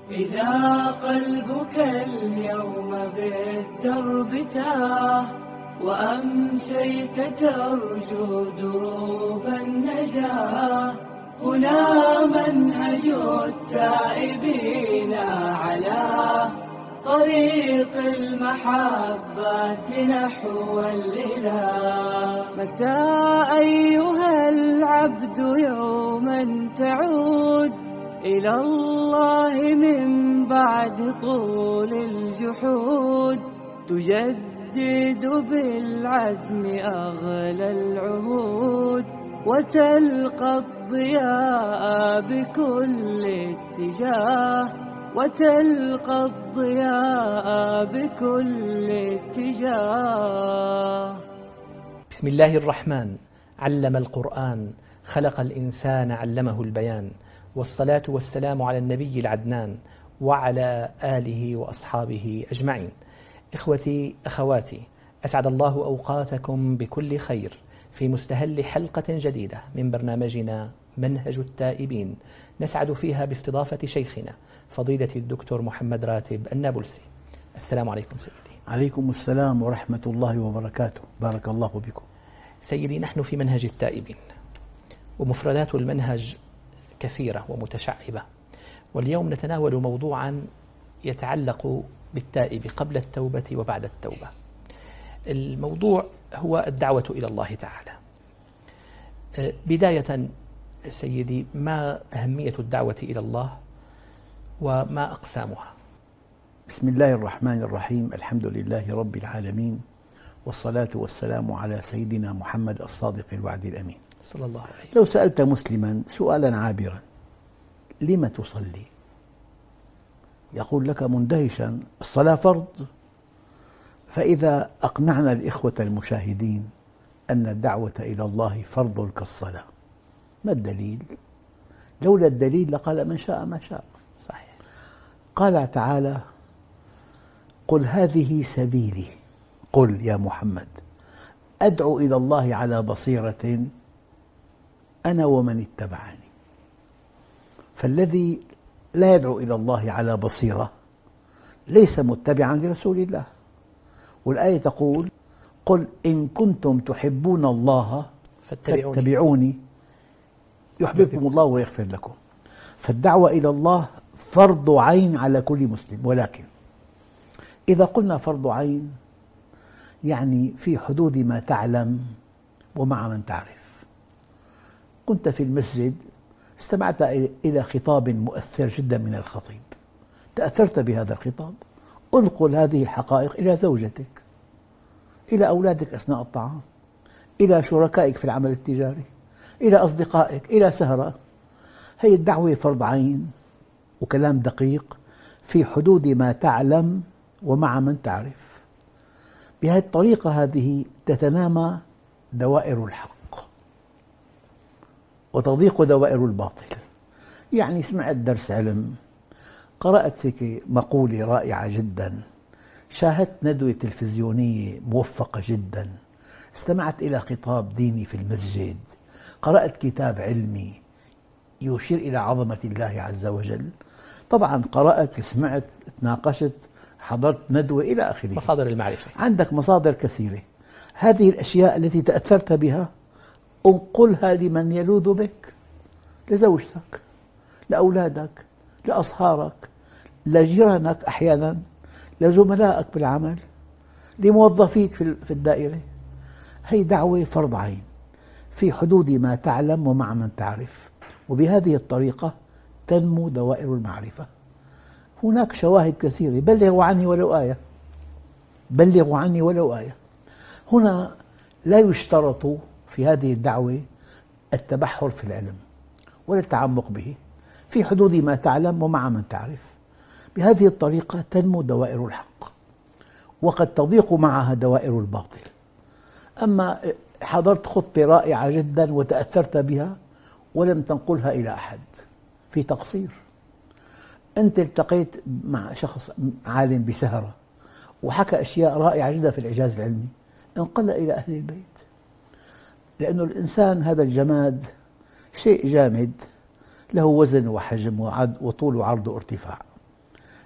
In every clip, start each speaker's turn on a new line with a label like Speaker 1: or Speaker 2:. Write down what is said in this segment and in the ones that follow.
Speaker 1: إذا قلبك اليوم بالدرب تاه وأمسيت ترجو دروب النجاة، هنا منهج التائبين على طريق المحبة نحو الإله. متى أيها العبد يوما تعود إلى الله من بعد طول الجحود، تجدد بالعزم أغلى العهود وتلقى الضياء بكل اتجاه، وتلقى الضياء بكل اتجاه.
Speaker 2: بسم الله الرحمن. علم القرآن، خلق الإنسان، علمه البيان، والصلاة والسلام على النبي العدنان وعلى آله وأصحابه أجمعين. إخوتي أخواتي، أسعد الله أوقاتكم بكل خير في مستهل حلقة جديدة من برنامجنا منهج التائبين، نسعد فيها باستضافة شيخنا فضيلة الدكتور محمد راتب النابلسي. السلام عليكم سيدي.
Speaker 3: عليكم السلام ورحمة الله وبركاته، بارك الله بكم.
Speaker 2: سيدي، نحن في منهج التائبين، ومفردات المنهج كثيرة ومتشعبة، واليوم نتناول موضوعا يتعلق بالتائب قبل التوبة وبعد التوبة. الموضوع هو الدعوة إلى الله تعالى. بداية سيدي، ما أهمية الدعوة إلى الله وما أقسامها؟
Speaker 3: بسم الله الرحمن الرحيم، الحمد لله رب العالمين، والصلاة والسلام على سيدنا محمد الصادق الوعد الأمين
Speaker 2: صلى الله عليه وسلم.
Speaker 3: لو سألت مسلما سؤالا عابرا: لم تصلي؟ يقول لك مندهشا: الصلاة فرض. فإذا أقنعنا الإخوة المشاهدين أن الدعوة إلى الله فرض كالصلاة، ما الدليل؟ لولا الدليل لقال من شاء ما شاء.
Speaker 2: صحيح.
Speaker 3: قال تعالى: قل هذه سبيلي، قل يا محمد أدعو إلى الله على بصيرة أنا ومن اتبعني. فالذي لا يدعو إلى الله على بصيرة ليس متبعا لرسول الله. والآية تقول: قل إن كنتم تحبون الله فاتبعوني يحببكم الله ويغفر لكم. فالدعوة إلى الله فرض عين على كل مسلم، ولكن إذا قلنا فرض عين يعني في حدود ما تعلم ومع من تعرف. كنت في المسجد، استمعت إلى خطاب مؤثر جدا من الخطيب، تأثرت بهذا الخطاب، انقل هذه الحقائق إلى زوجتك، إلى أولادك أثناء الطعام، إلى شركائك في العمل التجاري، إلى أصدقائك، إلى سهرة. هذه الدعوة فرض عين وكلام دقيق في حدود ما تعلم ومع من تعرف. بهذه الطريقة هذه تتنامى دوائر الحق وتضيق دوائر الباطل. يعني سمعت درس علم، قرأت هيك مقولة رائعة جدا، شاهدت ندوة تلفزيونية موفقة جدا، استمعت إلى خطاب ديني في المسجد، قرأت كتاب علمي يشير إلى عظمة الله عز وجل. طبعا قرأت، سمعت، تناقشت، حضرت ندوة إلى آخره.
Speaker 2: مصادر المعرفة
Speaker 3: عندك مصادر كثيرة. هذه الأشياء التي تأثرت بها انقلها لمن يلوذ بك، لزوجتك، لأولادك، لأصهارك، لجيرانك، أحيانا لزملائك بالعمل، لموظفيك في الدائرة. هي دعوة فرض عين في حدود ما تعلم ومع من تعرف، وبهذه الطريقة تنمو دوائر المعرفة. هناك شواهد كثيرة: بلغوا عني ولو آية، بلغوا عني ولو آية. هنا لا يشترط في هذه الدعوة التبحر في العلم ولا التعمق به، في حدود ما تعلم ومع من تعرف. بهذه الطريقة تنمو دوائر الحق، وقد تضيق معها دوائر الباطل. أما حضرت خطبة رائعة جدا وتأثرت بها ولم تنقلها إلى أحد، في تقصير. أنت التقيت مع شخص عالم بسهرة وحكى أشياء رائعة جدا في الإعجاز العلمي، انقل إلى أهل البيت، لأن الإنسان هذا الجماد شيء جامد له وزن وحجم وطول وعرض وارتفاع.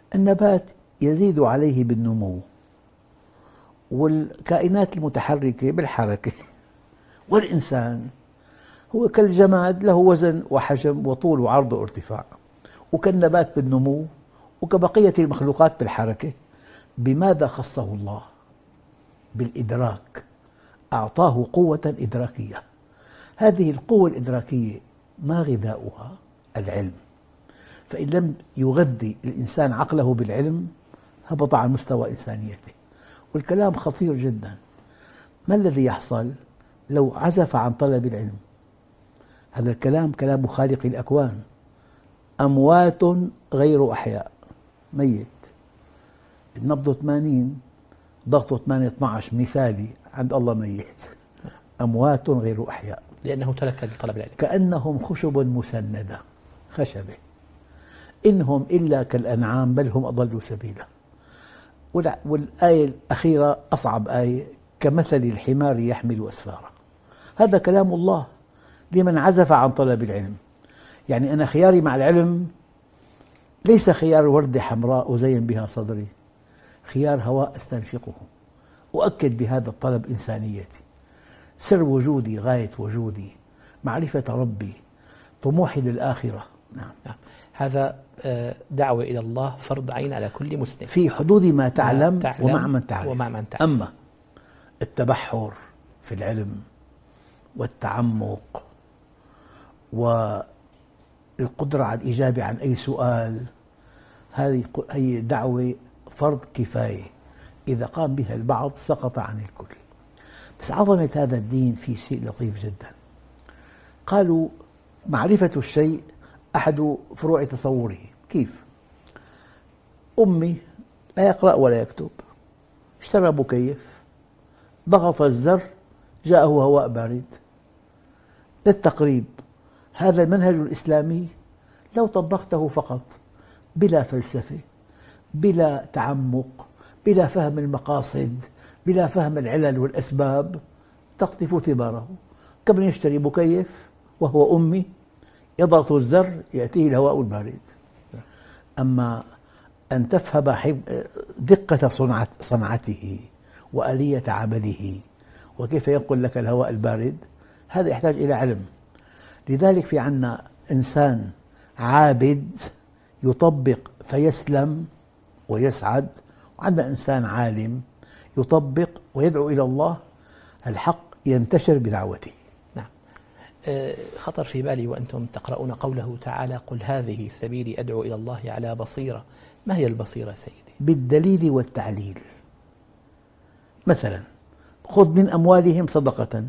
Speaker 3: النبات يزيد عليه بالنمو، والكائنات المتحركة بالحركة، والإنسان هو كالجماد له وزن وحجم وطول وعرض وارتفاع، وكالنبات بالنمو، وكبقية المخلوقات بالحركة. بماذا خصه الله؟ بالإدراك، أعطاه قوة إدراكية. هذه القوة الإدراكية ما غذاؤها؟ العلم. فإن لم يغذي الإنسان عقله بالعلم هبط عن مستوى إنسانيته. والكلام خطير جدا. ما الذي يحصل لو عزف عن طلب العلم؟ هذا الكلام كلام خالق الأكوان. أموات غير أحياء، ميت، نبضه 80، ضغطه 8-12 مثالي، عند الله ميت. أموات غير أحياء،
Speaker 2: لأنه ترك طلب العلم.
Speaker 3: كأنهم خشب مسندة، خشبة، إنهم إلا كالأنعام بل هم أضل سبيلا. والآية الأخيرة أصعب آية: كمثل الحمار يحمل أسفارا. هذا كلام الله لمن عزف عن طلب العلم. يعني أنا خياري مع العلم ليس خيار وردة حمراء أزين بها صدري، خيار هواء أستنشقه، أؤكد بهذا الطلب إنسانيتي، سر وجودي، غاية وجودي، معرفة ربي، طموحي للآخرة.
Speaker 2: نعم. هذا دعوة إلى الله فرض عين على كل مسلم
Speaker 3: في حدود ما تعلم ومع من تعرف. أما التبحر في العلم والتعمق والقدرة على الإجابة عن أي سؤال، هذه دعوة فرض كفاية، إذا قام بها البعض سقط عن الكل. بس عظمة هذا الدين في شيء لطيف جدا. قالوا معرفة الشيء أحد فروع تصوره. كيف؟ أمي لا يقرأ ولا يكتب، اشترى مكيف، ضغط الزر جاءه هواء بارد. للتقريب، هذا المنهج الإسلامي لو طبقته فقط بلا فلسفة، بلا تعمق، بلا فهم المقاصد، بلا فهم العلل والأسباب، تقطف ثماره. كمن يشتري مكيف وهو أمي، يضغط الزر يأتيه الهواء البارد. أما أن تفهم دقة صنعته وآلية عمله وكيف ينقل لك الهواء البارد، هذا يحتاج إلى علم. لذلك في عندنا إنسان عابد يطبق فيسلم ويسعد، وعندنا إنسان عالم يطبق ويدعو إلى الله، الحق ينتشر بدعوته.
Speaker 2: نعم. خطر في بالي وأنتم تقرؤون قوله تعالى: قل هذه سبيلي أدعو إلى الله على بصيرة. ما هي البصيرة سيدي؟
Speaker 3: بالدليل والتعليل. مثلا خذ من أموالهم صدقة،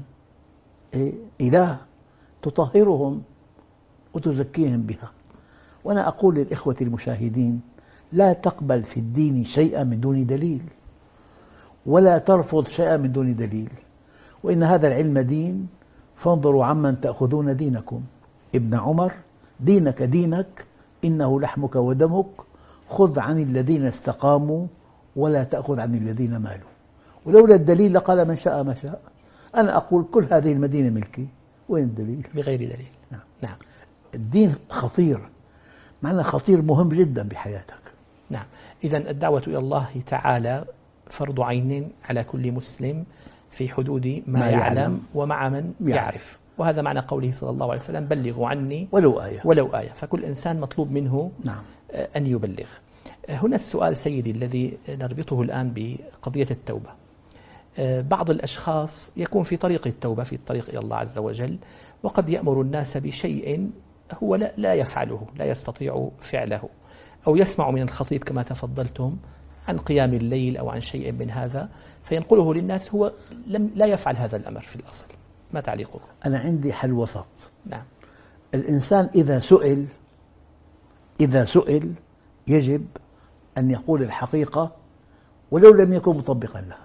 Speaker 3: إله تطهرهم وتزكيهم بها. وأنا أقول للإخوة المشاهدين: لا تقبل في الدين شيئا من دون دليل، ولا ترفض شيئا من دون دليل. وإن هذا العلم دين، فانظروا عمن تأخذون دينكم. ابن عمر: دينك دينك إنه لحمك ودمك، خذ عن الذين استقاموا ولا تأخذ عن الذين مالوا. ولولا الدليل لقال من شاء ما شاء. أنا أقول كل هذه المدينة ملكي، وين الدليل؟
Speaker 2: بغير دليل.
Speaker 3: نعم. الدين خطير، معنى خطير مهم جدا بحياتك.
Speaker 2: نعم. إذن الدعوة إلى الله تعالى فرض عين على كل مسلم في حدود ما يعلم ومع من يعرف. وهذا معنى قوله صلى الله عليه وسلم: بلغوا عني ولو آية. فكل إنسان مطلوب منه أن يبلغ. هنا السؤال سيدي الذي نربطه الآن بقضية التوبة. بعض الأشخاص يكون في طريق التوبة، في الطريق إلى الله عز وجل، وقد يأمر الناس بشيء هو لا يفعله، لا يستطيع فعله، أو يسمع من الخطيب كما تفضلتم عن قيام الليل أو عن شيء من هذا فينقله للناس، هو لا يفعل هذا الأمر في الأصل. ما تعليقه؟
Speaker 3: أنا عندي حل وسط.
Speaker 2: نعم.
Speaker 3: الإنسان إذا سئل يجب أن يقول الحقيقة ولو لم يكن مطبقا لها،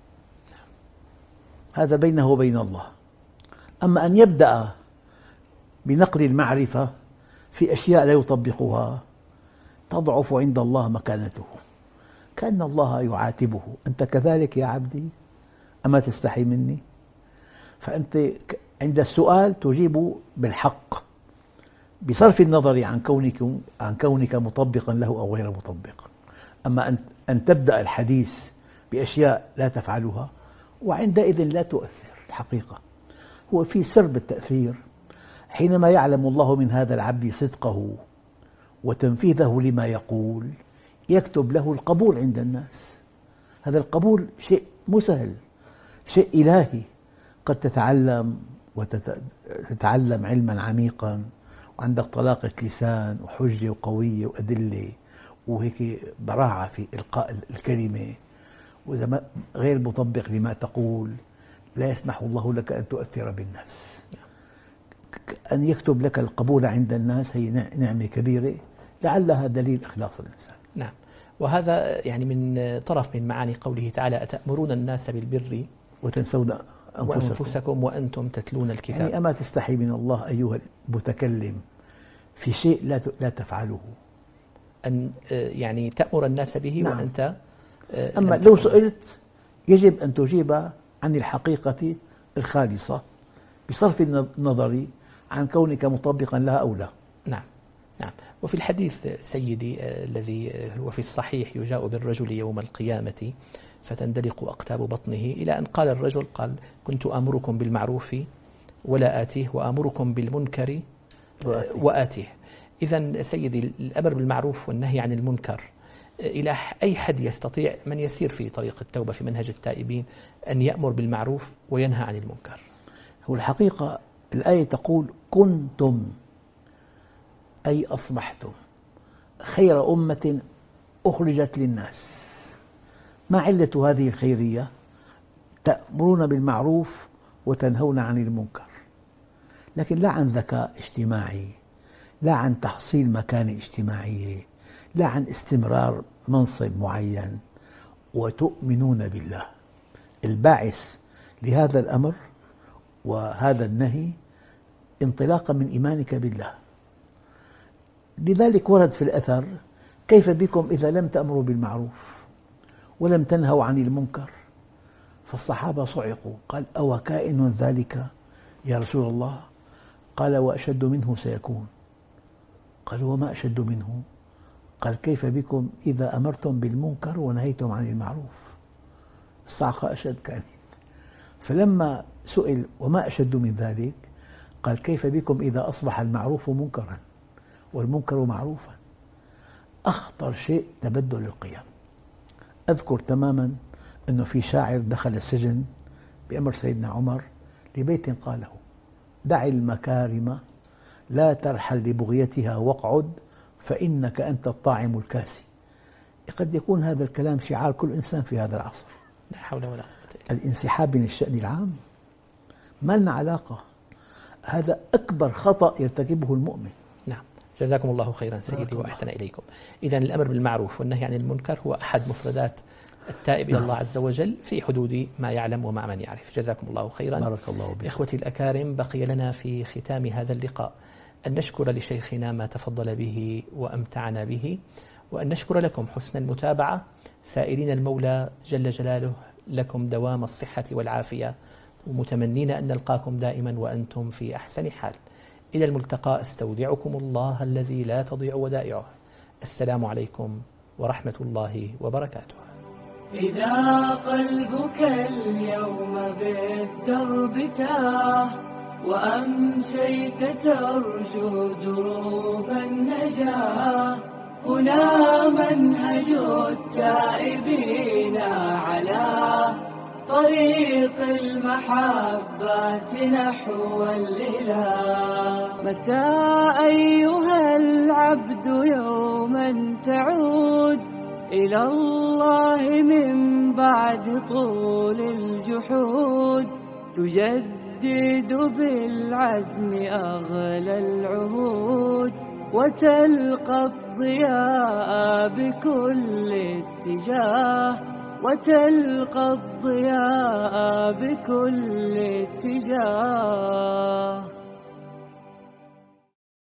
Speaker 3: هذا بينه وبين الله. أما أن يبدأ بنقل المعرفة في أشياء لا يطبقها، تضعف عند الله مكانته، كأن الله يعاتبه: أنت كذلك يا عبدي، أما تستحي مني؟ فأنت عند السؤال تجيب بالحق بصرف النظر عن كونك مطبقا له أو غير مطبق. أما أن تبدأ الحديث بأشياء لا تفعلها، وعندئذ لا تؤثر. الحقيقة هو في سر بالتأثير، حينما يعلم الله من هذا العبد صدقه وتنفيذه لما يقول يكتب له القبول عند الناس. هذا القبول شيء مسهل، شيء إلهي. قد تتعلم علما عميقا وعندك طلاقة لسان وحجة وقوية وأدلة وهيك براعة في إلقاء الكلمة، وإذا غير مطبق لما تقول لا يسمح الله لك أن تؤثر بالناس. أن يكتب لك القبول عند الناس هي نعمة كبيرة، لعلها دليل إخلاص الإنسان.
Speaker 2: نعم، وهذا يعني من طرف من معاني قوله تعالى: أتأمرون الناس بالبر
Speaker 3: وتنسون
Speaker 2: أنفسكم وأنتم تتلون الكتاب.
Speaker 3: يعني أما تستحي من الله أيها المتكلم في شيء لا تفعله،
Speaker 2: أن يعني تأمر الناس به.
Speaker 3: نعم.
Speaker 2: وأنت
Speaker 3: أما لو سئلت يجب أن تجيب عن الحقيقة الخالصة بصرف النظر عن كونك مطبقا لها أو لا.
Speaker 2: نعم. نعم. وفي الحديث سيدي الذي هو في الصحيح: يجاء بالرجل يوم القيامة فتندلق أقتاب بطنه، إلى أن قال الرجل: قال كنت آمركم بالمعروف ولا آتيه، وآمركم بالمنكر وآتيه. إذن سيدي، الأمر بالمعروف والنهي عن المنكر إلى أي حد يستطيع من يسير في طريق التوبة في منهج التائبين أن يأمر بالمعروف وينهى عن المنكر؟
Speaker 3: هو الحقيقة الآية تقول كنتم، أي أصبحتم خير أمة أخرجت للناس. ما علة هذه الخيرية؟ تأمرون بالمعروف وتنهون عن المنكر، لكن لا عن ذكاء اجتماعي، لا عن تحصيل مكانة اجتماعية، لا عن استمرار منصب معين. وتؤمنون بالله. الباعث لهذا الأمر وهذا النهي انطلاقا من إيمانك بالله. لذلك ورد في الأثر: كيف بكم إذا لم تأمروا بالمعروف ولم تنهوا عن المنكر؟ فالصحابة صعقوا، قال: أو كائن ذلك يا رسول الله؟ قال: وأشد منه سيكون. قالوا: وما أشد منه؟ قال: كيف بكم إذا أمرتم بالمنكر ونهيتم عن المعروف؟ الصعقة أشد كانت. فلما سئل: وما أشد من ذلك؟ قال: كيف بكم إذا أصبح المعروف منكرا والمنكر معروفا؟ أخطر شيء تبدل القيم. أذكر تماما أنه في شاعر دخل السجن بأمر سيدنا عمر لبيت قاله: دع المكارم لا ترحل لبغيتها واقعد فإنك أنت الطاعم الكاسي. قد يكون هذا الكلام شعار كل إنسان في هذا العصر.
Speaker 2: لا حول ولا قوة إلا بالله.
Speaker 3: الانسحاب من الشأن العام ما لنا علاقة. هذا أكبر خطأ يرتكبه المؤمن.
Speaker 2: نعم، جزاكم الله خيرا سيدي وأحسن إليكم. إذن الأمر بالمعروف والنهي عن المنكر هو أحد مفردات التائب إلى الله عز وجل في حدود ما يعلم ومع من يعرف. جزاكم الله خيرا.
Speaker 3: بارك الله بك.
Speaker 2: إخوتي الأكارم، بقي لنا في ختام هذا اللقاء أن نشكر لشيخنا ما تفضل به وأمتعنا به، وأن نشكر لكم حسن المتابعة، سائلين المولى جل جلاله لكم دوام الصحة والعافية، ومتمنين أن نلقاكم دائما وأنتم في أحسن حال. إلى الملتقى، استودعكم الله الذي لا تضيع ودائعه. السلام عليكم ورحمة الله وبركاته.
Speaker 1: إذا قلبك اليوم بالدرب تاه وأمسيت ترجو دروب النجاة، هنا منهج التائبين على طريق المحبة نحو الإله. متى أيها العبد يوما تعود إلى الله من بعد طول الجحود، تجدد بالعزم أغلى العهود، وتلقى الضياء بكل اتجاه، وتلقى الضياء بكل اتجاه.